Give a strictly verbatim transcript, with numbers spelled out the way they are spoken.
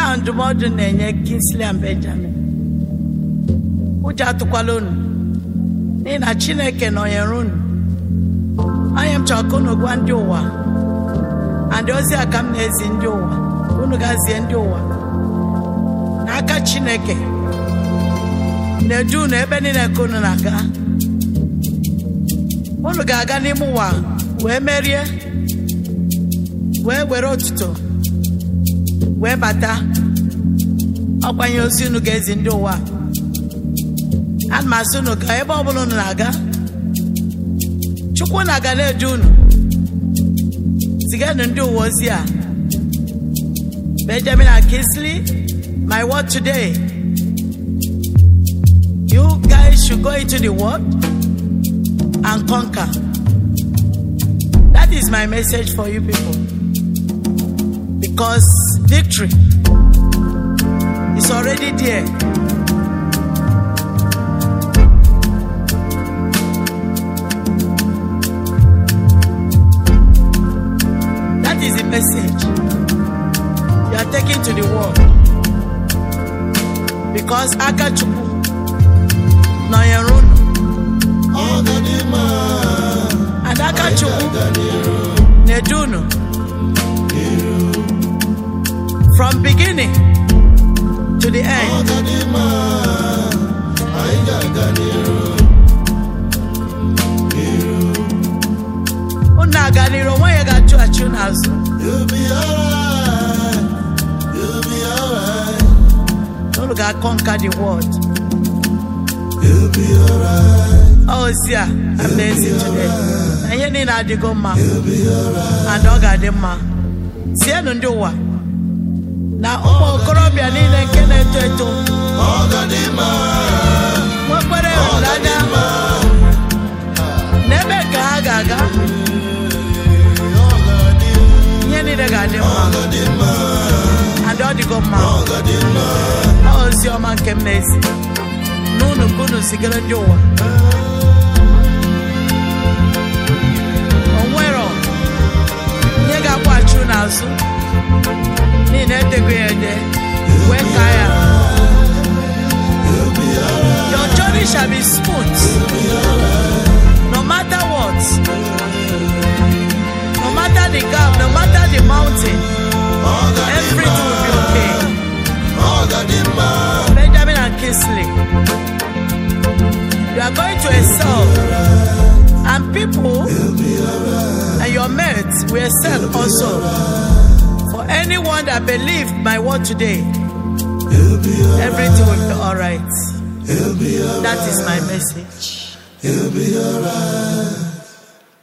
Ka ndụmọdụ na-enye Kingsley and Benjamin. Ụjọ atụkwala unu n'ihi na Chineke nọnyere unu. Anya m chọrọ ka unu gwa ndị ụwa, and ozi a ka m na-ezi ndị ụwa, unu gazie ndị ụwa n'aka Chineke na-edu unu ebe niile ka unu na-aga. Unu ga-aga n'ime ụwa wee merie, wee were otuto, wee bata. Ọkwanye ozi unu ga-ezi ndị ụwa. Ana m asị unu ka ebe ọbụla unu na-aga, Chukwu na-aga na-edu unu. Ziganụ ndị ụwa ozi a. Benjamin and Kingsley, my word today, you guys should go into the world and conquer. That is my message for you people. Because victory is already there. That is the message you are taking to the world. Because Akachukwu Noyerunu and Akachukwu Nedunu, from beginning to the end. Unaganiro when you got to a tune house. You'll be alright. You'll be alright. Don't look at conquer the world. You'll be alright. Oh, see, I'm amazing today. And you need to go, ma. You'll be alright. And dog at them, ma. See, I don't do what. Now, oh, Colombia, need a Kenneth to Ogadima. What were they? Ogadima. Never gaga. You need a Gadima. And don't go, ma. Oh, see, your man came next. No, no, no, cigar and joe. On where on? You got what you now, so. Your journey shall be smooth. No matter what. No matter the gap, no matter the mountain, everything will be okay. Benjamin and Kingsley, you are going to excel. And people and your mates will excel also. For anyone that believed my word today, everything will be alright. That is my message.